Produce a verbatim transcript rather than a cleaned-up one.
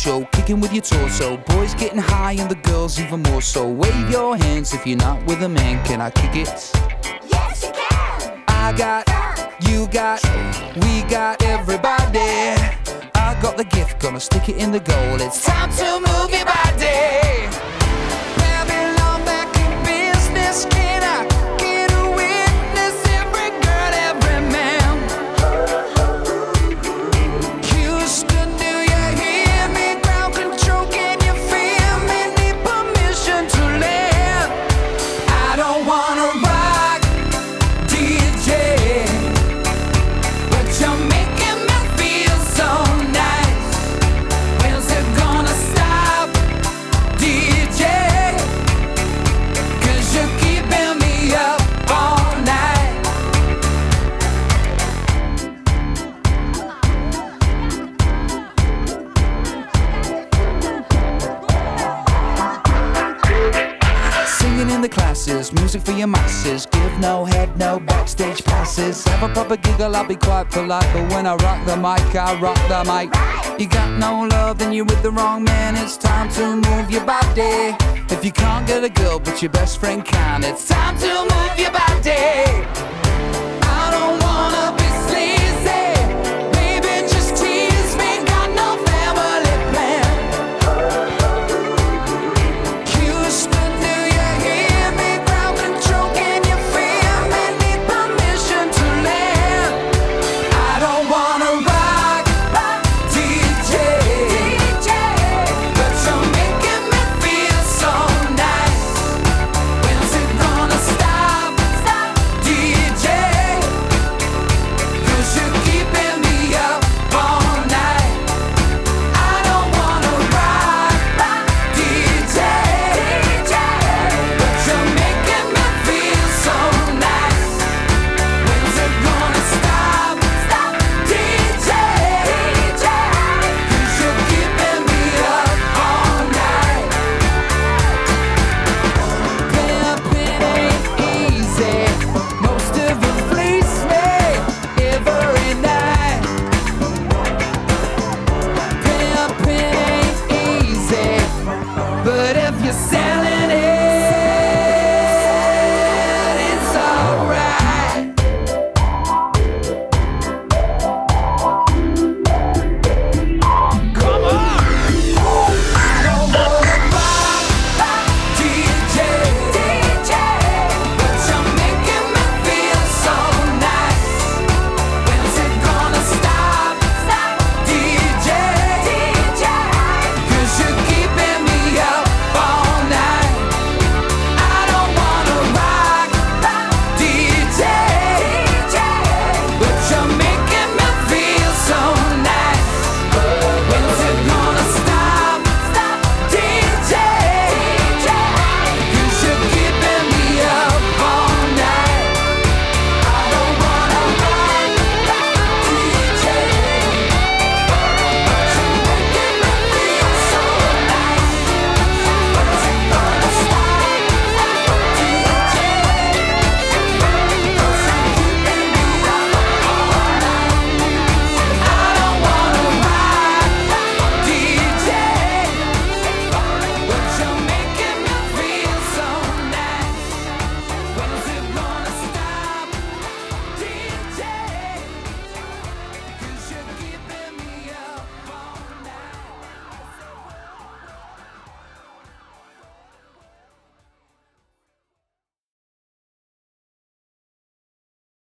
show, kicking with your torso. Boys getting high and the girls even more so. Wave your hands if you're not with a man. Can I kick it? Yes, you can. I got, you got, we got everybody. I got the gift, gonna stick it in the goal. It's time to move your body. Babylon back in business. Can I get a witness? Every girl, every man. Houston, do you hear me? Ground control, can you feel me? Need permission to land. I don't wanna rock, D J, but you're making me feel so nice. When's it gonna stop, D J? Cause you're keeping me up all night. Singing in the classes, music for your masses. Give no head, no backstage passes. Have a proper giggle, I'll be quite polite. But when I rock the mic, I rock the mic. You got no love, then you're with the wrong man. It's time to move your body. If you can't get a girl, but your best friend can, it's time to move your body.